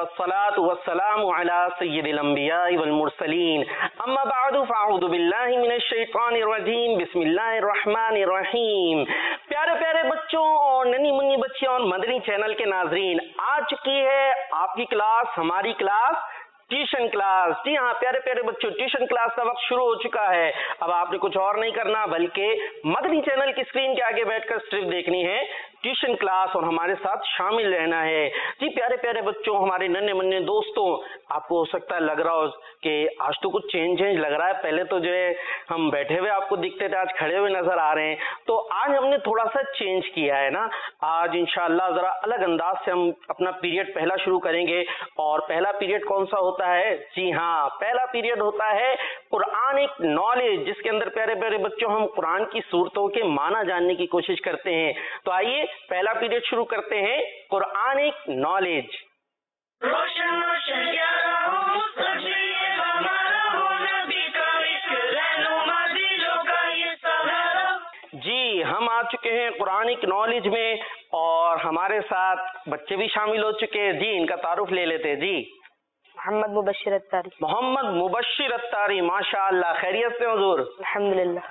والصلاة والسلام على سيد الأنبياء والمرسلين اما بعد فاعوذ باللہ من الشیطان الرجیم بسم اللہ الرحمن الرحیم۔ پیارے پیارے بچوں اور ننھی منی بچیوں اور مدنی چینل کے ناظرین، آ چکی ہے آپ کی کلاس، ہماری کلاس ٹیوشن کلاس۔ جی ہاں پیارے پیارے بچوں، ٹیوشن کلاس کا وقت شروع ہو چکا ہے۔ اب آپ نے کچھ اور نہیں کرنا بلکہ مدنی چینل کی اسکرین کے آگے بیٹھ کر صرف دیکھنی ہے ٹیوشن کلاس اور ہمارے ساتھ شامل رہنا ہے۔ جی پیارے پیارے بچوں، ہمارے ننھے منھے دوستوں، آپ کو ہو سکتا ہے لگ رہا ہو کہ آج تو کچھ چینج لگ رہا ہے، پہلے تو جو ہے ہم بیٹھے ہوئے آپ کو دکھتے تھے، آج کھڑے ہوئے نظر آ رہے ہیں، تو آج ہم نے تھوڑا سا چینج کیا ہے نا۔ آج انشاءاللہ ذرا الگ انداز سے ہم اپنا پیریڈ پہلا شروع کریں گے۔ اور پہلا پیریڈ کون سا ہوتا ہے؟ جی ہاں، پہلا پیریڈ ہوتا ہے قرآنک نالج، جس کے اندر پیارے پیارے بچوں ہم قرآن کی صورتوں کے معنی جاننے کی کوشش کرتے ہیں۔ تو آئیے پہلا پیریڈ شروع کرتے ہیں، قرآنک نالج۔ روشن روشن پیارا ہو مستقبل ہمارا ہو، نبی کا عشق رہنما دلوں کا یہ سہارا۔ جی ہم آ چکے ہیں قرآنک نالج میں اور ہمارے ساتھ بچے بھی شامل ہو چکے ہیں۔ جی ان کا تعارف لے لیتے ہیں۔ جی محمد مبشر اتاری۔ محمد مبشر اتاری، ماشاء اللہ، خیریت سے حضور؟ الحمدللہ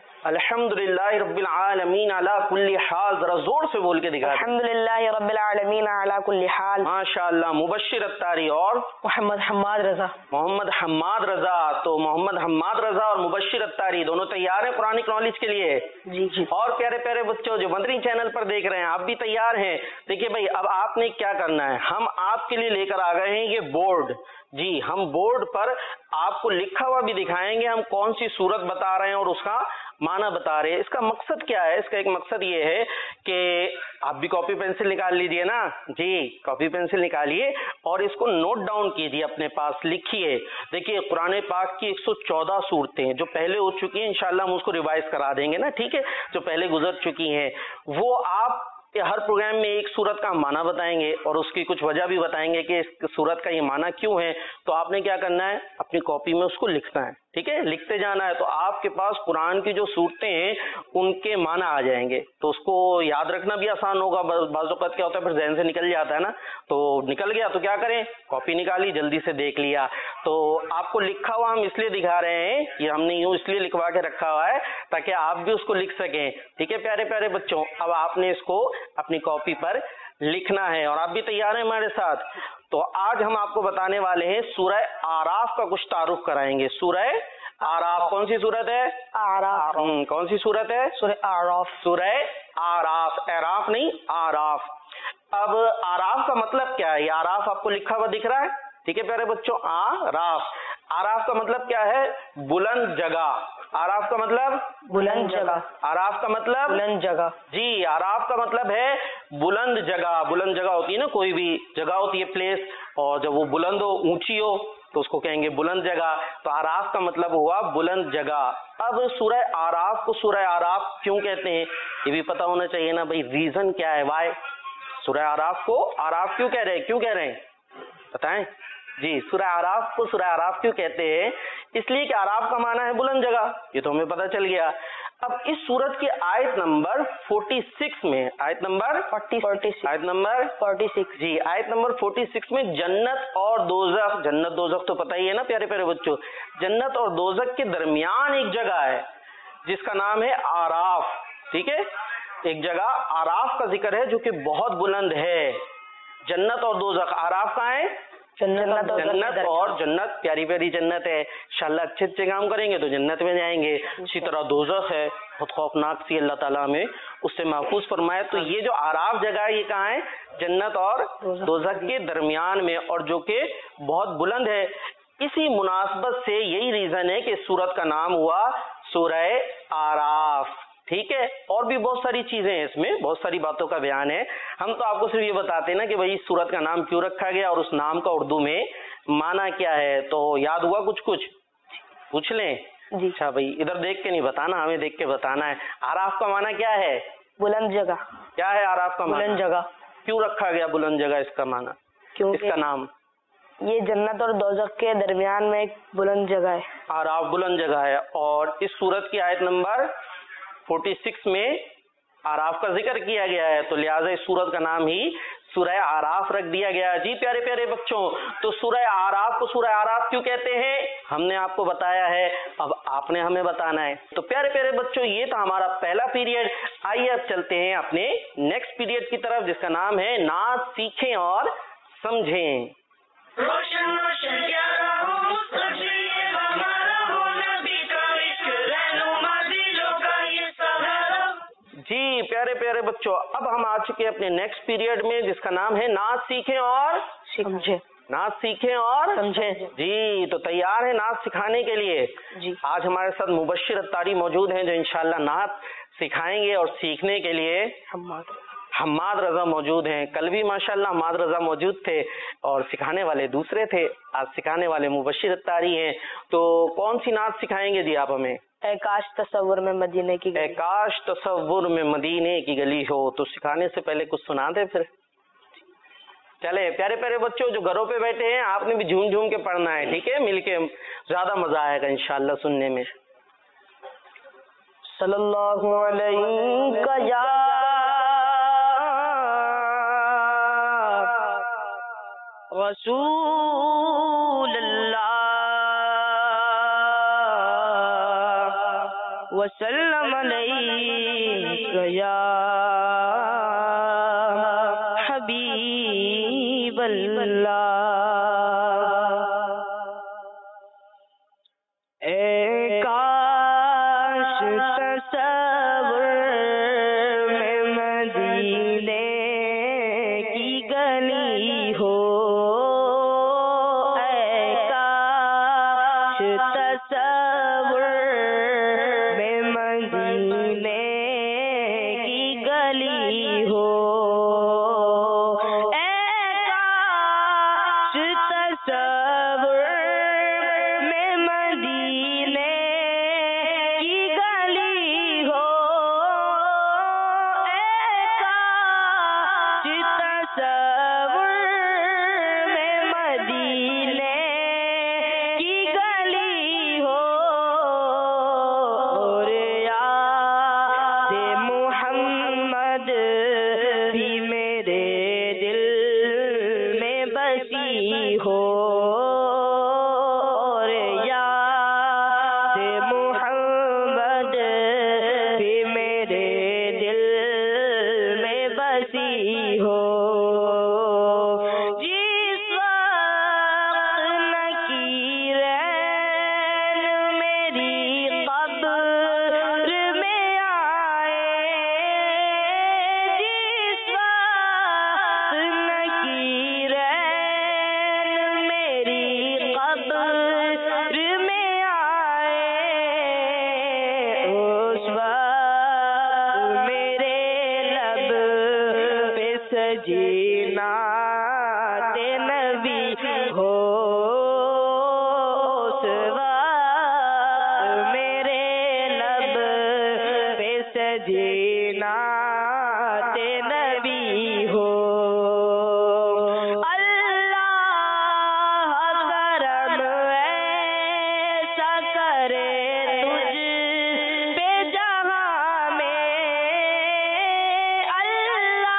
الحمدللہ رب العالمین علی کل حال، ذرا زور سے بول کے دکھا دیں۔ الحمدللہ رب العالمین علی کل حال۔ ماشاء اللہ، مبشر اتاری اور محمد حماد رضا۔ محمد حماد رضا۔ تو محمد حماد رضا اور مبشر اتاری دونوں تیار ہیں قرآنک نالج کے لیے؟ جی جی۔ اور پیارے پیارے بچوں جو مدنی چینل پر دیکھ رہے ہیں، آپ بھی تیار ہیں؟ دیکھیے بھائی، اب آپ نے کیا کرنا ہے، ہم آپ کے لیے لے کر آ گئے ہیں یہ بورڈ۔ جی ہم بورڈ پر آپ کو لکھا ہوا بھی دکھائیں گے، ہم کون سی صورت بتا رہے ہیں اور اس کا معنی بتا رہے ہیں۔ اس کا مقصد کیا ہے؟ اس کا ایک مقصد یہ ہے کہ آپ بھی کاپی پینسل نکال لیجئے نا۔ جی کاپی پینسل نکالیے اور اس کو نوٹ ڈاؤن کیجئے، اپنے پاس لکھیے۔ دیکھیے قرآن پاک کی 114 صورتیں جو پہلے ہو چکی ہیں، انشاءاللہ ہم اس کو ریوائز کرا دیں گے نا، ٹھیک ہے، جو پہلے گزر چکی ہیں وہ آپ ہر پروگرام میں ایک صورت کا معنی بتائیں گے اور اس کی کچھ وجہ بھی بتائیں گے کہ اس صورت کا یہ معنی کیوں ہے۔ تو آپ نے کیا کرنا ہے، اپنی کاپی میں اس کو لکھنا ہے، ٹھیک ہے، لکھتے جانا ہے، تو آپ کے پاس قرآن کی جو صورتیں ہیں ان کے معنی آ جائیں گے، تو اس کو یاد رکھنا بھی آسان ہوگا۔ بعض اوقات کیا ہوتا ہے پھر ذہن سے نکل جاتا ہے نا، تو نکل گیا تو کیا کریں، کاپی نکالی، جلدی سے دیکھ لیا۔ تو آپ کو لکھا ہوا ہم اس لیے دکھا رہے ہیں، یہ ہم نے یوں اس لیے لکھوا کے رکھا ہوا ہے تاکہ آپ بھی اس کو لکھ سکیں، ٹھیک ہے پیارے پیارے بچوں۔ اب آپ نے اس کو اپنی کاپی پر لکھنا ہے اور آپ بھی تیار ہیں ہمارے ساتھ؟ تو آج ہم آپ کو بتانے والے ہیں سورہ اعراف کا کچھ تعارف کرائیں گے۔ سورہ اعراف کون سی سورت ہے؟ اعراف۔ کون سی سورت ہے؟ سورہ اعراف۔ سورہ اعراف، اعراف نہیں اعراف۔ اب اعراف کا مطلب کیا ہے؟ یہ اعراف آپ کو لکھا ہوا دکھ رہا ہے، ٹھیک ہے پیارے بچوں، اعراف۔ اعراف کا مطلب کیا ہے؟ بلند جگہ۔ اعراف کا مطلب بلند جگہ۔ اعراف کا مطلب بلند جگہ۔ جی اعراف کا مطلب ہے بلند جگہ۔ بلند جگہ ہوتی ہے نا، کوئی بھی جگہ ہوتی ہے پلیس، اور جب وہ بلند ہو، اونچی ہو تو اس کو کہیں گے بلند جگہ۔ تو اعراف کا مطلب ہوا بلند جگہ۔ اب سورہ اعراف کو سورہ اعراف کیوں کہتے ہیں یہ بھی پتہ ہونا چاہیے نا بھائی، ریزن کیا ہے، وائی سورہ اعراف کو اعراف کیوں کہہ رہے ہیں، کیوں کہہ رہے ہیں بتائیں؟ جی سورہ اعراف کو سورہ اعراف کیوں کہتے ہیں؟ اس لیے کہ اعراف کا معنی ہے بلند جگہ، یہ تو ہمیں پتہ چل گیا۔ اب اس سورت کی آیت نمبر 46 میں، آیت نمبر 46 جی آیت نمبر 46 میں جنت اور دوزخ، جنت دوزخ تو پتہ ہی ہے نا پیارے پیارے بچوں، جنت اور دوزخ کے درمیان ایک جگہ ہے جس کا نام ہے اعراف، ٹھیک ہے، ایک جگہ اعراف کا ذکر ہے جو کہ بہت بلند ہے۔ جنت اور دوزخ، اعراف کہاں ہے؟ جنت اور جنت، پیاری پیاری جنت ہے، انشاءاللہ اچھے اچھے کام کریں گے تو جنت میں جائیں گے۔ اسی طرح دوزخ ہے، بہت خوفناک سی، اللہ تعالیٰ ہمیں اس سے محفوظ فرمائے۔ تو یہ جو اعراف جگہ ہے یہ کہاں ہے؟ جنت اور دوزخ کے درمیان میں، اور جو کہ بہت بلند ہے۔ اسی مناسبت سے یہی ریزن ہے کہ اس سورت کا نام ہوا سورہ اعراف، ٹھیک ہے۔ اور بھی بہت ساری چیزیں ہیں اس میں، بہت ساری باتوں کا بیان ہے، ہم تو آپ کو صرف یہ بتاتے ہیں نا کہ بھائی اس سورت کا نام کیوں رکھا گیا اور اس نام کا اردو میں معنی کیا ہے۔ تو یاد ہوا کچھ پوچھ لیں؟ جی اچھا بھائی ادھر دیکھ کے نہیں بتانا، ہمیں دیکھ کے بتانا ہے۔ اعراف کا معنی کیا ہے؟ بلند جگہ۔ کیا ہے اعراف کا معنی؟ بلند جگہ۔ کیوں رکھا گیا بلند جگہ اس کا معنی، اس کا نام؟ یہ جنت اور دوزخ کے درمیان میں ایک بلند جگہ ہے، اعراف بلند جگہ ہے۔ اور اس سورت کی آیت نمبر 46 میں اعراف کا ذکر کیا گیا ہے، تو لہٰذا اس سورت کا نام ہی سورہ آراف رکھ دیا گیا. جی پیارے پیارے بچوں، تو سورہ آراف کو سورہ آراف کیوں کہتے ہیں ہم نے آپ کو بتایا ہے، اب آپ نے ہمیں بتانا ہے. تو پیارے پیارے بچوں، یہ تھا ہمارا پہلا پیریڈ. آئیے اب چلتے ہیں اپنے نیکسٹ پیریڈ کی طرف، جس کا نام ہے نعت سیکھیں اور سمجھیں. روشن روشن پیارا ہو مستقبل یہ ہمارا ہو، نبی کا عشق رہنما دلوں کا یہ سہارا. جی پیارے پیارے بچوں، اب ہم آ چکے اپنے نیکسٹ پیریڈ میں، جس کا نام ہے نعت سیکھیں اور سمجھے. نعت سیکھیں اور سمجھے. جی تو تیار ہیں نعت سکھانے کے لیے؟ جی. آج ہمارے ساتھ مبشر اتاری موجود ہیں جو انشاءاللہ نعت سکھائیں گے، اور سیکھنے کے لیے حماد رضا موجود ہیں. کل بھی ماشاءاللہ حماد رضا موجود تھے اور سکھانے والے دوسرے تھے، آج سکھانے والے مبشر اتاری ہیں. تو کون سی نعت سکھائیں گے جی آپ ہمیں؟ اے کاش تصور میں مدینے کی اے گلی. کاش تصور میں مدینے کی گلی ہو. تو سکھانے سے پہلے کچھ سنا دیں پھر. چلے پیارے پیارے بچوں جو گھروں پہ بیٹھے ہیں، آپ نے بھی جھوم جھوم کے پڑھنا ہے، ٹھیک ہے؟ مل کے زیادہ مزہ آئے گا انشاءاللہ سننے میں. صلی اللہ علیہ یا رسول اللہ وسلم علیک یا حبیب اللہ. اے کاش تصور میں مدینے کی گلی ہو، اے کاش تصور میں مدینے کی گلی ہو، اے کاش تصور میں مدینے کی گلی ہو، اے کاش تصور میں مدینے کی گلی ہو، اور یاد محمد بھی میرے دل میں بسی ہو، اور یاد محمد بھی میرے دل میں بسی ہو. جس وقت نکیرین میری قبر میں آئے، جس وقت نکیرین میری قبر میں آئے، اس وقت میرے لب پہ سجی نعت نبی ہو، اس وقت میرے لب پہ سجی نعت نبی ہو. اللہ کرم ایسا کرے تجھ پہ جہاں میں، اللہ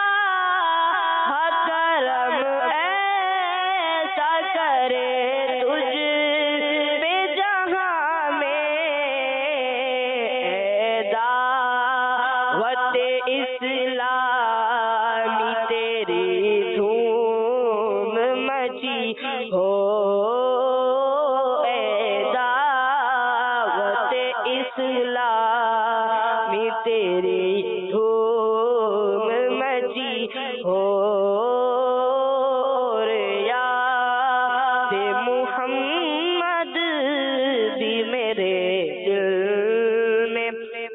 کرم ایسا کرے تجھ پہ جہاں میں، اے دعوت اسلامی تیری دھوم مچی ہو، اے دعوت اسلامی تیری دھوم مچی ہو، اور یاد محمد بھی میرے دل میں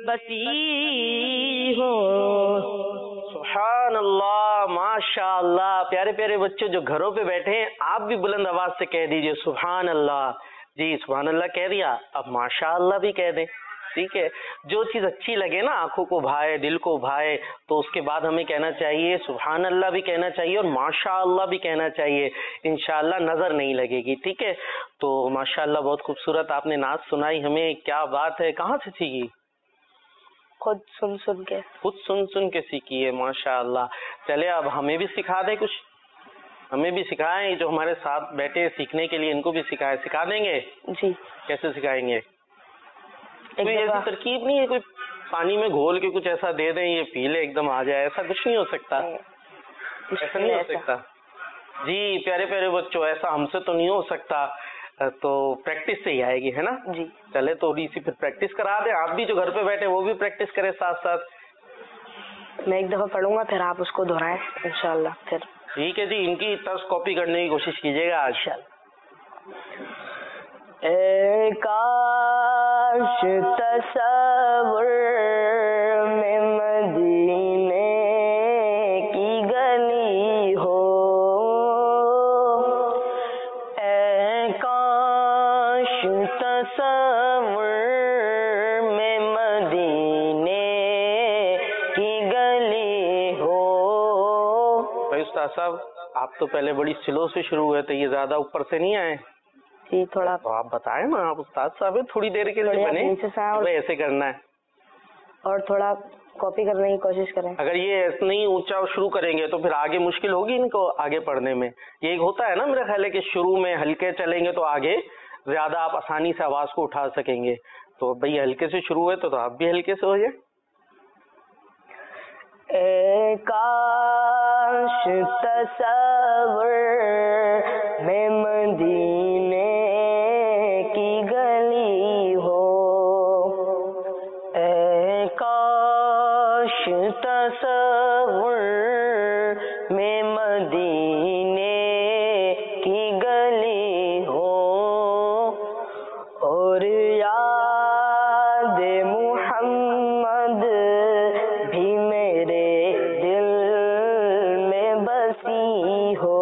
بسی ہو. سبحان اللہ، ماشاء اللہ. پیارے پیارے بچوں جو گھروں پہ بیٹھے ہیں، آپ بھی بلند آواز سے کہہ دیجئے سبحان اللہ. جی سبحان اللہ کہہ دیا، اب ماشاء اللہ بھی کہہ دیں. ٹھیک ہے، جو چیز اچھی لگے نا، آنکھوں کو بھائے، دل کو بھائے، تو اس کے بعد ہمیں کہنا چاہیے سبحان اللہ بھی کہنا چاہیے اور ماشاء اللہ بھی کہنا چاہیے. انشاءاللہ نظر نہیں لگے گی. ٹھیک ہے، تو ماشاء اللہ بہت خوبصورت آپ نے نعت سنائی ہمیں. کیا بات ہے، کہاں سے سیکھی؟ خود سن کے. خود سن کے سیکھی ہے. ماشاء اللہ. چلے اب ہمیں بھی سکھا دیں کچھ، ہمیں بھی سکھائیں. جو ہمارے ساتھ بیٹھے سیکھنے کے لیے ان کو بھی سکھا دیں گے. جی. کیسے سکھائیں گے؟ کوئی ایسی ترکیب نہیں ہے کوئی پانی میں گھول کے کچھ ایسا دے دیں یہ پی لے ایک دم آ جائے؟ ایسا کچھ نہیں ہو سکتا. ایسا نہیں ہو سکتا. جی پیارے پیارے بچوں، ایسا ہم سے تو نہیں ہو سکتا. تو پریکٹس سے ہی آئے گی، ہے نا؟ جی. چلے تھوڑی سی پھر پریکٹس کرا دیں. آپ بھی جو گھر پہ بیٹھے وہ بھی پریکٹس کریں ساتھ ساتھ. میں ایک دفعہ پڑھوں گا پھر آپ اس کو دہرائیں انشاءاللہ. پھر ٹھیک ہے جی. ان کی طرز کاپی کرنے کی کوشش کیجیے گا آج. اے کاش تصور میں مدینے کی گلی ہو، اے کاش تصور میں مدینے کی گلی ہو. بھائی استاد صاحب آپ تو پہلے بڑی سلو سے شروع ہوئے تھے، یہ زیادہ اوپر سے نہیں آئے؟ جی تھوڑا. تو آپ بتائیں نا، آپ استاد صاحب ہیں، تھوڑی دیر کے لیے بنے ایسے کرنا ہے اور تھوڑا کاپی کرنے کی کوشش کریں. اگر یہ ایسے نہیں اونچا شروع کریں گے تو پھر آگے مشکل ہوگی ان کو آگے پڑھنے میں. یہ ایک ہوتا ہے نا میرا خیال ہے کہ شروع میں ہلکے چلیں گے تو آگے زیادہ آپ آسانی سے آواز کو اٹھا سکیں گے. تو بھئی ہلکے سے شروع ہوئے تو آپ بھی ہلکے سے ہو جائیں. اے کاش تصور میں مدینے کی گلی ہو، اے کاش تصور میں مدینے کی گلی ہو، اور یاد محمد بھی میرے دل میں بسی ہو،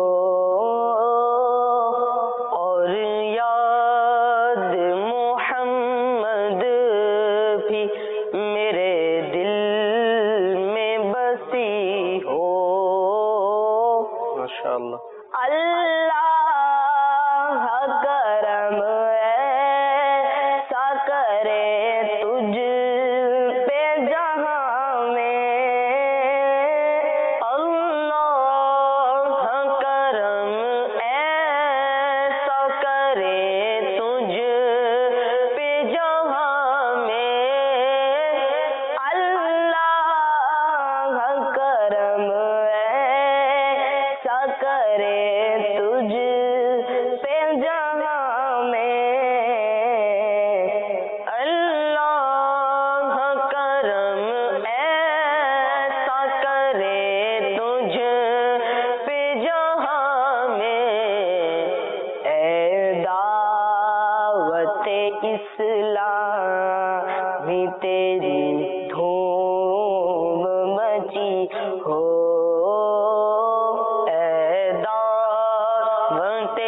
اور یاد محمد بھی میرے دل میں بسی ہو. ماشاءاللہ. اللہ کرم ایسا کرے تجھ پہ جہاں میں، اللہ کرم ایسا کرے تجھ پہ جہاں میں، اللہ کرم ایسا کرے تجھ پہ جہاں میں، اللہ کرم ایسا کرے تجھ پہ جہاں میں. اے دعوت اسلامی تیری دھوم مچی ہو، اے دعوت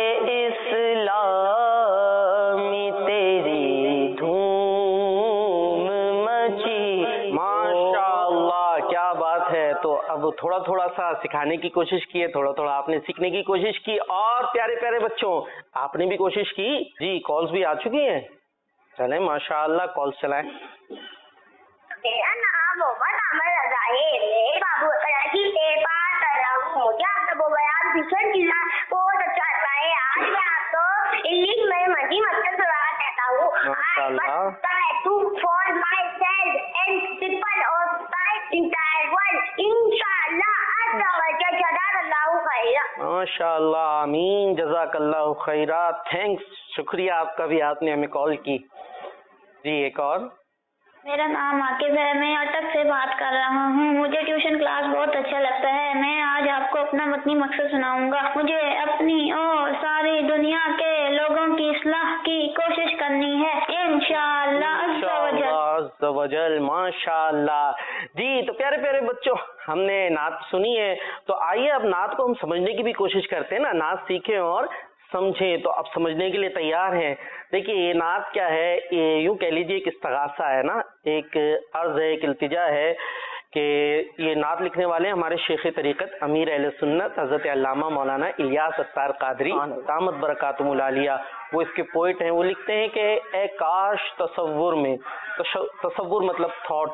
اسلامی تیری دھوم مچی. ماشاءاللہ کیا بات ہے. تو اب تھوڑا تھوڑا سا سکھانے کی کوشش کی ہے، تھوڑا تھوڑا آپ نے سیکھنے کی کوشش کی. اور پیارے پیارے بچوں آپ نے بھی کوشش کی. جی کالز بھی آ چکی ہیں. چلیں ماشاءاللہ کالز چلائیں. میرا نام محمد عامر رضا ہے. میرے بابو کراچی سے پاس کر رہا ہوں. مجھے آپ کو بیان بھیشن ضلع بہت اچھا لگتا ہے. آج میں آپ کو انگلش میں مزید مقصد سنانا چاہتا ہوں. ماشاءاللہ. to for myself and people of my entire world. Inshallah, جزاک اللہ خیرہ. ماشاءاللہ آمین جزاک اللہ خیرہ. تھینکس، شکریہ آپ کا بھی، آپ نے ہمیں کال کی. جی ایک اور. میرا نام عاقب ہے. میں اٹک سے بات کر رہا ہوں. مجھے ٹیوشن کلاس بہت اچھا لگتا ہے. میں آج آپ کو اپنا متنی مقصد سناؤں گا. مجھے اپنی اور ساری دنیا کے لوگوں کی اصلاح کی کوشش کرنی ہے انشاءاللہ عز و جل. ماشاءاللہ. جی تو پیارے پیارے بچوں ہم نے نعت سنی ہے، تو آئیے اب نعت کو ہم سمجھنے کی بھی کوشش کرتے ہیں نا. نعت سیکھیں اور سمجھیں. تو اب سمجھنے کے لیے تیار ہیں. دیکھیے یہ نعت کیا ہے، یہ یوں کہہ لیجیے ایک استغاثہ ہے نا، ایک عرض ہے، ایک التجا ہے کہ یہ نعت لکھنے والے ہمارے شیخ طریقت امیر اہل سنت حضرت علامہ مولانا الیاس ستار قادری دامت برکاتہم العالیہ. وہ اس کے پوئٹ ہیں. وہ لکھتے ہیں کہ اے کاش تصور میں، تصور مطلب تھاٹ،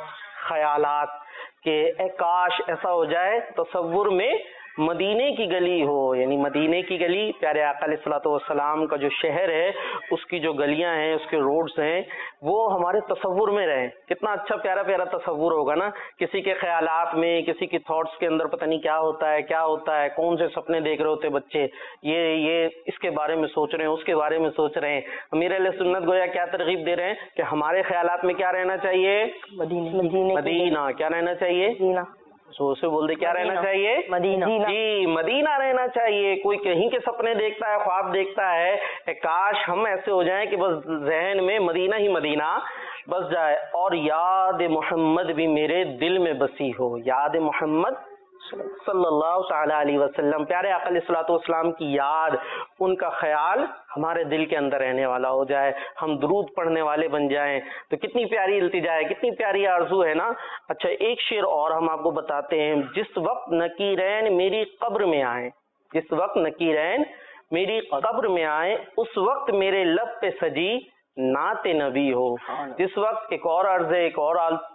خیالات کہ اے کاش ایسا ہو جائے تصور میں مدینے کی گلی ہو، یعنی مدینے کی گلی پیارے آقا علیہ الصلوۃ والسلام کا جو شہر ہے اس کی جو گلیاں ہیں، اس کے روڈز ہیں، وہ ہمارے تصور میں رہیں۔ کتنا اچھا پیارا پیارا تصور ہوگا نا، کسی کے خیالات میں، کسی کی تھاٹس کے اندر پتہ نہیں کیا ہوتا ہے، کون سے سپنے دیکھ رہے ہوتے بچے، یہ اس کے بارے میں سوچ رہے ہیں، اس کے بارے میں سوچ رہے ہیں۔ امیر علیہ سنت گویا کیا ترغیب دے رہے ہیں کہ ہمارے خیالات میں کیا رہنا چاہیے؟ مدینہ۔ کیا رہنا چاہیے؟ سے بول دے کیا رہنا چاہیے؟ مدینہ۔ جی مدینہ رہنا چاہیے۔ کوئی کہیں کے سپنے دیکھتا ہے، خواب دیکھتا ہے کہ کاش ہم ایسے ہو جائیں کہ بس ذہن میں مدینہ ہی مدینہ بس جائے، اور یاد محمد بھی میرے دل میں بسی ہو۔ یاد محمد صلی اللہ تعالی علیہ وسلم، پیارے آقا علیہ الصلوۃ والسلام کی یاد، ان کا خیال ہمارے دل کے اندر رہنے والا ہو جائے، ہم درود پڑھنے والے بن جائیں، تو کتنی پیاری التجا ہے، کتنی پیاری آرزو ہے نا۔ اچھا ایک شعر اور ہم آپ کو بتاتے ہیں، جس وقت نکیرین میری قبر میں آئیں، جس وقت نکیرین میری قبر میں آئیں، اس وقت میرے لب پہ سجی نعت نبی ہو۔ جس وقت ایک اور عرض ہے، ایک اور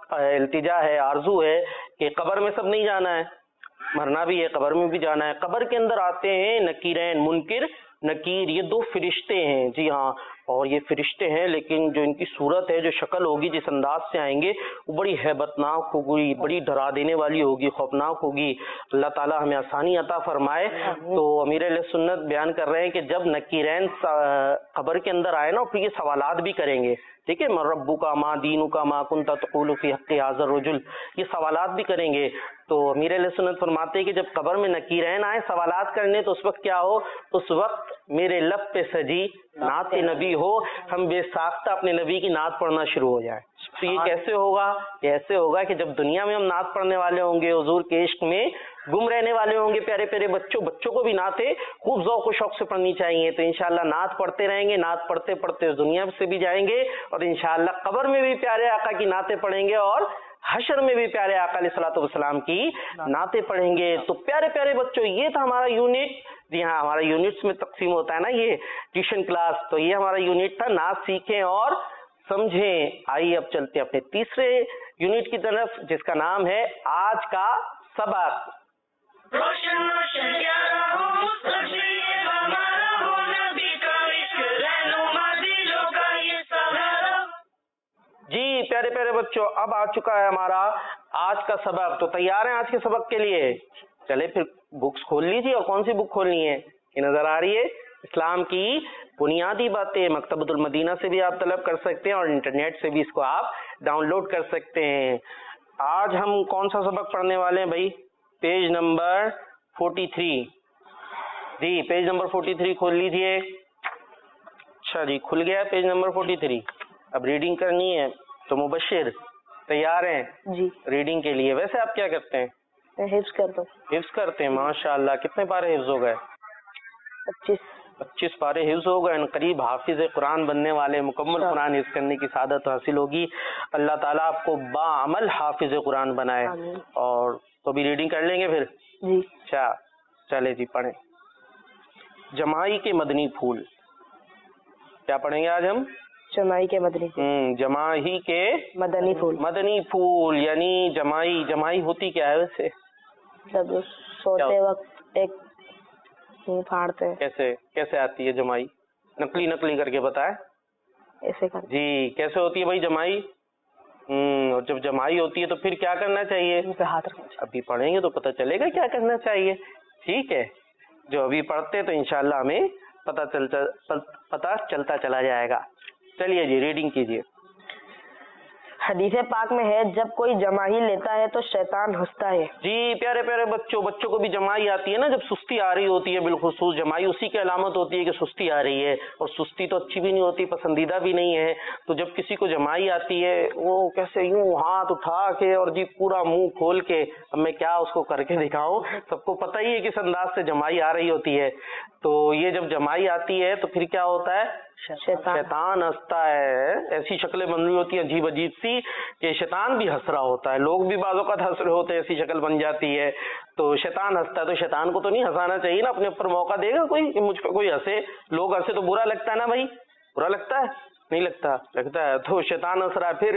التجا ہے، آرزو ہے کہ قبر میں سب نہیں جانا ہے، مرنا بھی ہے، قبر میں بھی جانا ہے۔ قبر کے اندر آتے ہیں نکیرین، منکر نکیر، یہ دو فرشتے ہیں، جی ہاں، اور یہ فرشتے ہیں لیکن جو ان کی صورت ہے، جو شکل ہوگی، جس انداز سے آئیں گے وہ بڑی ہیبتناک ہوگی، بڑی ڈرا دینے والی ہوگی، خوفناک ہوگی۔ اللہ تعالیٰ ہمیں آسانی عطا فرمائے۔ تو امیر اہل سنت بیان کر رہے ہیں کہ جب نکیرین قبر کے اندر آئے نا، پھر یہ سوالات بھی کریں گے، ٹھیک ہے، من ربک ما دینک ما کنت تقول فی حق ھذا الرجل، یہ سوالات بھی کریں گے۔ تو امیر علیہ سنت فرماتے ہیں کہ جب قبر میں نکیرین آئے سوالات کرنے، تو اس وقت کیا ہو؟ اس وقت میرے لب پہ سجی نعت نبی ہو، ہم بے ساختہ اپنے نبی کی نعت پڑھنا شروع ہو جائے۔ تو یہ کیسے ہوگا؟ یہ ایسے ہوگا کہ جب دنیا میں ہم نعت پڑھنے والے ہوں گے، حضور کے عشق میں گم رہنے والے ہوں گے، پیارے پیارے بچوں کو بھی نعتیں خوب ذوق و شوق سے پڑھنی چاہیے۔ تو انشاءاللہ نعت پڑھتے رہیں گے، نعت پڑھتے پڑھتے دنیا سے بھی جائیں گے، اور انشاءاللہ قبر میں بھی پیارے آقا کی نعتیں پڑھیں گے، اور حشر میں بھی پیارے آقا علیہ الصلوۃ والسلام کی نعتیں پڑھیں گے۔ تو پیارے پیارے بچوں، یہ تھا ہمارا یونٹ۔ جی ہاں، ہمارا یونٹس میں تقسیم ہوتا ہے نا یہ ٹیوشن کلاس، تو یہ ہمارا یونٹ تھا، نعت سیکھیں اور سمجھیں۔ آئیے اب چلتے ہیں اپنے تیسرے یونٹ کی طرف، جس کا نام ہے آج کا سبق۔ روشن روشن پیارا ہو مستقبل ہمارا ہو، نبی کا عشق رہنما دلوں کا یہ سہارا۔ جی پیارے پیارے بچوں، اب آ چکا ہے ہمارا آج کا سبق۔ تو تیار ہیں آج کے سبق کے لیے؟ چلے پھر بکس کھول لیجیے، اور کون سی بک کھولنی ہے؟ یہ نظر آ رہی ہے، اسلام کی بنیادی باتیں، مکتبۃ المدینہ سے بھی آپ طلب کر سکتے ہیں، اور انٹرنیٹ سے بھی اس کو آپ ڈاؤن لوڈ کر سکتے ہیں۔ آج ہم کون سا سبق پڑھنے والے ہیں بھائی؟ Page number 43۔ جی پیج نمبر 43 کھول لیجیے۔ اچھا جی، کھل گیا پیج نمبر 43۔ اب ریڈنگ کرنی ہے، تو مبشر تیار ہیں جی ریڈنگ کے لیے؟ ویسے آپ کیا کرتے ہیں؟ میں حفظ کر دوں۔ حفظ کرتے ہیں، ماشاءاللہ۔ کتنے پارے حفظ ہو گئے؟ 25 پارے حفظ ہو گئے۔ قریب حافظ قرآن بننے والے، مکمل قرآن حفظ کرنے کی سعادت حاصل ہوگی۔ اللہ تعالیٰ آپ کو باعمل حافظ قرآن بنائے۔ اور تو ابھی ریڈنگ کر لیں گے پھر؟ جی اچھا چلے جی، پڑھیں۔ جمائی کے مدنی پھول، کیا پڑھیں گے آج ہم؟ جمائی کے مدنی پھول۔ جمائی کے مدنی پھول، مدنی پھول، یعنی جمائی ہوتی کیا ہے ویسے؟ جب سوتے وقت ایک منہ پھاڑتے ہیں۔ کیسے آتی ہے جمائی؟ نقلی کر کے بتائیں۔ ایسے کر جی کیسے ہوتی ہے بھائی جمائی؟ اور جب جمائی ہوتی ہے تو پھر کیا کرنا چاہیے؟ منہ پہ ہاتھ رکھنا چاہیے۔ ابھی پڑھیں گے تو پتہ چلے گا کیا کرنا چاہیے، ٹھیک ہے؟ جو ابھی پڑھتے تو انشاءاللہ ہمیں پتہ چلتا چلا جائے گا۔ چلیے جی ریڈنگ کیجیے۔ حدیث پاک میں ہے، جب کوئی جمائی لیتا ہے تو شیطان ہنستا ہے۔ جی پیارے پیارے بچوں کو بھی جمائی آتی ہے نا، جب سستی آ رہی ہوتی ہے، بالخصوص جمائی اسی کی علامت ہوتی ہے کہ سستی آ رہی ہے، اور سستی تو اچھی بھی نہیں ہوتی، پسندیدہ بھی نہیں ہے۔ تو جب کسی کو جمائی آتی ہے، وہ کیسے یوں ہاتھ اٹھا کے اور جی پورا منہ کھول کے، اب میں کیا اس کو کر کے دکھاؤں، سب کو پتہ ہی ہے کس انداز سے جمائی آ رہی ہوتی ہے۔ تو یہ جب جمائی آتی ہے تو پھر کیا ہوتا ہے؟ شیطان ہنستا ہے۔ ایسی شکلیں بن رہی ہوتی ہیں عجیب سی کہ شیطان بھی ہنس رہا ہوتا ہے، لوگ بھی بعض اوقات ہنس رہے ہوتے ہیں، ایسی شکل بن جاتی ہے۔ تو شیطان ہنستا ہے، تو شیطان کو تو نہیں ہنسانا چاہیے نا، اپنے اوپر موقع دے گا کوئی کہ مجھ پہ کوئی ہنسے؟ لوگ ہنسے تو برا لگتا ہے نا بھائی، برا لگتا ہے؟ نہیں لگتا ہے۔ تو شیطان ہنس رہا ہے، پھر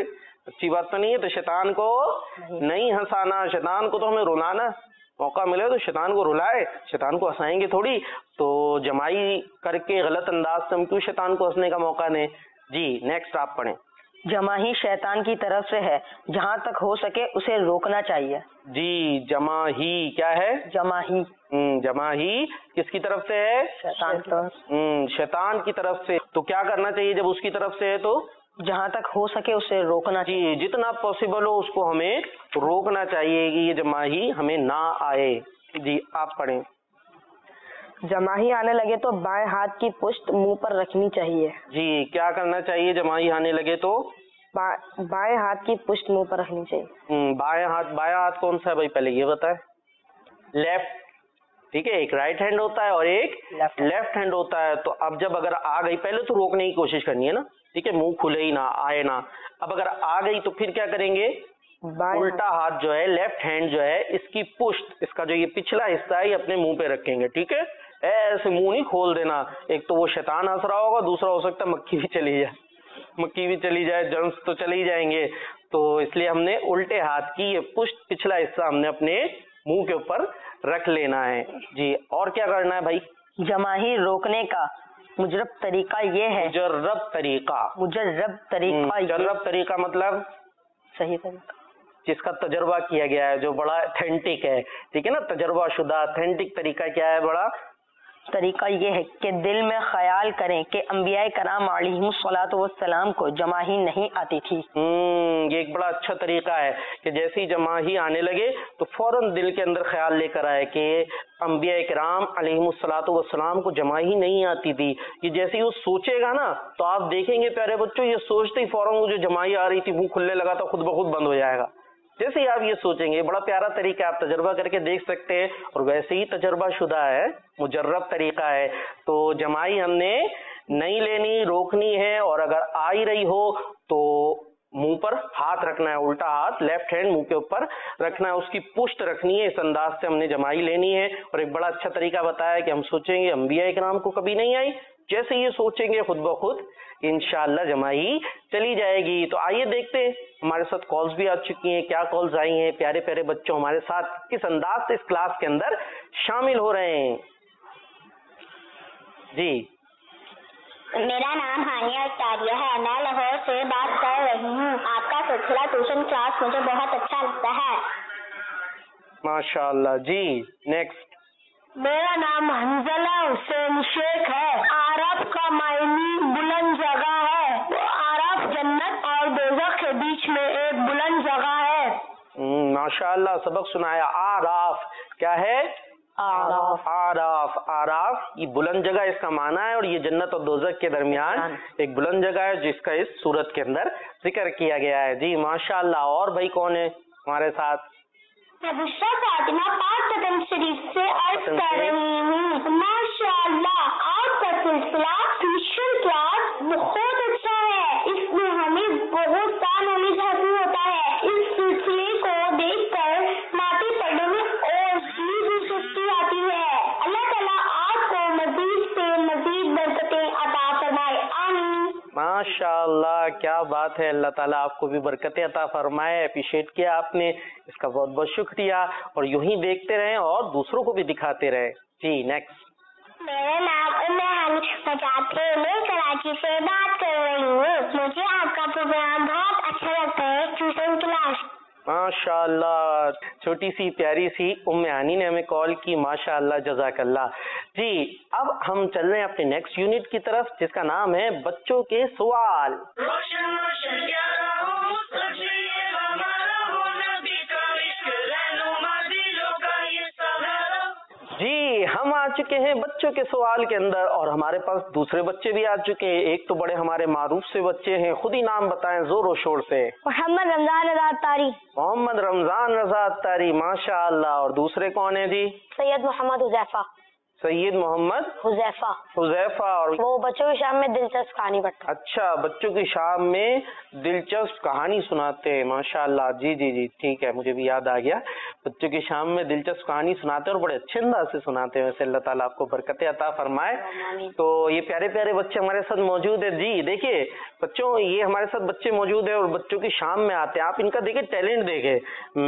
अच्छी बात तो नहीं है। तो शैतान को नहीं हंसाना, शैतान को तो हमें रुलाना, मौका मिले तो शैतान को रुलाए, शैतान को हंसाएंगे थोड़ी। तो जमाई करके गलत अंदाज से हम क्यों शैतान को हंसने का मौका दें। जी नेक्स्ट आप पढ़ें। जमाही शैतान की तरफ से है, जहाँ तक हो सके उसे रोकना चाहिए। जी जमाही क्या है? जमाही जमाही किसकी तरफ से है? शैतान की तरफ। शैतान की तरफ से। तो क्या करना चाहिए जब उसकी तरफ से है? तो जहाँ तक हो सके उसे रोकना चाहिए। जी जितना पॉसिबल हो उसको हमें रोकना चाहिए कि ये जमाही हमें ना आए। जी आप पढ़ें। जमाही आने लगे तो बाएं हाथ की पुष्ट मुंह पर रखनी चाहिए। जी क्या करना चाहिए जमाही आने लगे तो? बाएं हाथ की पुष्ट मुंह पर रखनी चाहिए। बायां हाथ कौन सा है भाई, पहले ये बताए। लेफ्ट, ठीक है, एक राइट हैंड होता है और एक लेफ्ट हैंड होता है। तो अब जब अगर आ गई, पहले तो रोकने की कोशिश करनी है ना, ठीक है, मुंह खुले ही ना, आए ना। अब अगर आ गई तो फिर क्या करेंगे? उल्टा हाथ जो है, लेफ्ट हैंड जो है, इसकी पुष्ट, इसका जो ये पिछला हिस्सा है, ये अपने मुंह पे रखेंगे, ठीक है। ऐसे मुंह नहीं खोल देना, एक तो वो शैतान हंस रहा होगा, दूसरा हो सकता है मक्खी भी चली जाए, जर्म्स तो चले ही जाएंगे। तो इसलिए हमने उल्टे हाथ की ये पुष्ट पिछला हिस्सा हमने अपने मुंह के ऊपर रख लेना है। जी और क्या करना है भाई? जमाही रोकने का मुजरब तरीका ये है। मुजर्रब तरीका मतलब सही तरीका, जिसका तजर्बा किया गया है, जो बड़ा ऑथेंटिक है, ठीक है ना। तजर्बा शुदा ऑथेंटिक तरीका क्या है? बड़ा तरीका ये है कि दिल में ख्याल करें कि अंबिया कराम अलैहिमुस्सलातु वस्सलाम को जमाही नहीं आती थी। ये एक बड़ा अच्छा तरीका है कि जैसे ही जमाही आने लगे तो फौरन दिल के अंदर ख्याल लेकर आए कि अंबिया कराम अलैहिमुस्सलातु वस्सलाम को जमाही नहीं आती थी। ये जैसे ही वो सोचेगा ना, तो आप देखेंगे प्यारे बच्चों, ये सोचते ही फौरन वो जो जमाही आ रही थी, मुंह खुलने लगा था, खुद ब खुद बंद हो जाएगा। जैसे ही आप ये सोचेंगे, बड़ा प्यारा तरीका है, आप तजर्बा करके देख सकते हैं। और वैसे ही तजर्बा शुदा है, मुजर्रब तरीका है। तो जमाई हमने नहीं लेनी, रोकनी है। और अगर आ ही रही हो तो मुंह पर हाथ रखना है, उल्टा हाथ, लेफ्ट हैंड मुंह के ऊपर रखना है, उसकी पुष्ट रखनी है। इस अंदाज से हमने जमाई लेनी है। और एक बड़ा अच्छा तरीका बताया कि हम सोचेंगे अंबिया इकराम को कभी नहीं आई, जैसे ये सोचेंगे खुद ब खुद इंशाअल्लाह जमाई चली जाएगी। तो आइए देखते हैं, हमारे साथ कॉल्स भी आ चुकी हैं, क्या कॉल्स आई हैं। प्यारे प्यारे बच्चों हमारे साथ किस अंदाज से इस क्लास के अंदर शामिल हो रहे हैं। जी मेरा नाम हानिया अख्तारिया है, मैं लाहौर से बात कर रही हूँ। आपका सिलसिला ट्यूशन क्लास मुझे बहुत अच्छा लगता है। माशाअल्लाह। जी नेक्स्ट। मेरा नाम हंजला हुसैन शेख है। आरफ का मायनी बुलंद जगह है। आरफ जन्नत और दोज़ख के बीच में एक बुलंद जगह है। माशाअल्लाह, सबक सुनाया। आराफ क्या है? आराफ ये बुलंद जगह इसका माना है। और ये जन्नत और दोज़ख के दरमियान एक बुलंद जगह है जिसका इस सूरत के अंदर जिक्र किया गया है। जी माशाअल्लाह। और भाई कौन है हमारे साथ? फातिमा पाक कदम शरीफ से अर्ज कर रही हूँ। माशाअल्लाह, आपका सिलसिला ट्यूशन क्लास बहुत अच्छा है, इसमें हमें बहुत सा नॉलेज हासिल होता है। इस सिलसिले को देखकर माटी पढ़ने में और भी दिलचस्पी आती है। अल्लाह ताला आपको मजीद से मजीद बरकतें अता फरमाए, आमीन। माशाअल्लाह, क्या बात है। अल्लाह ताला आपको भी बरकतें अता फरमाए। अप्रिशिएट किया आपने, इसका बहुत बहुत शुक्रिया। और यूं ही देखते रहें और दूसरों को भी दिखाते रहें। जी नेक्स्ट। मेरा नाम उम्मे हानी मजाक है, मैं कराची से बात कर रही हूँ। मुझे आपका प्रोग्राम बहुत अच्छा लगता है, ट्यूशन क्लास। माशाअल्लाह, छोटी सी प्यारी सी उम्मे हानी ने हमें कॉल की। माशाअल्लाह, जज़ाकल्लाह। जी अब हम चल रहे हैं अपने नेक्स्ट यूनिट की तरफ, जिसका नाम है बच्चों के सवाल। रोशन रोशन प्यारा हो मुस्तक़बिल ये हमारा हो, नबी का इश्क रहनुमा दिलों का ये सहारा। जी हम आ चुके हैं बच्चों के सवाल के अंदर। और हमारे पास दूसरे बच्चे भी आ चुके हैं। एक तो बड़े हमारे मारूफ से बच्चे हैं, खुद ही नाम बताएं जोर शोर से। मोहम्मद रमजान रज़ा अत्तारी। मोहम्मद रमजान रज़ा अत्तारी, माशाअल्लाह। और दूसरे कौन है जी? सैयद मोहम्मद हुज़ैफा। सैयद मोहम्मद हुज़ैफा। और वो बच्चों की शाम में दिलचस्प कहानी पढ़ता। अच्छा, बच्चों की शाम में दिलचस्प कहानी सुनाते हैं। माशाअल्लाह। जी जी जी ठीक है, मुझे भी याद आ गया। بچوں کی شام میں دلچسپ کہانی سناتے ہیں اور بڑے اچھے انداز سے سناتے ہیں. ویسے اللہ تعالیٰ آپ کو برکتیں عطا فرمائے. تو یہ پیارے پیارے بچے ہمارے ساتھ موجود ہیں. جی دیکھیے بچوں, یہ ہمارے ساتھ بچے موجود ہیں اور بچوں کی شام میں آتے ہیں. آپ ان کا دیکھیں ٹیلنٹ دیکھیں.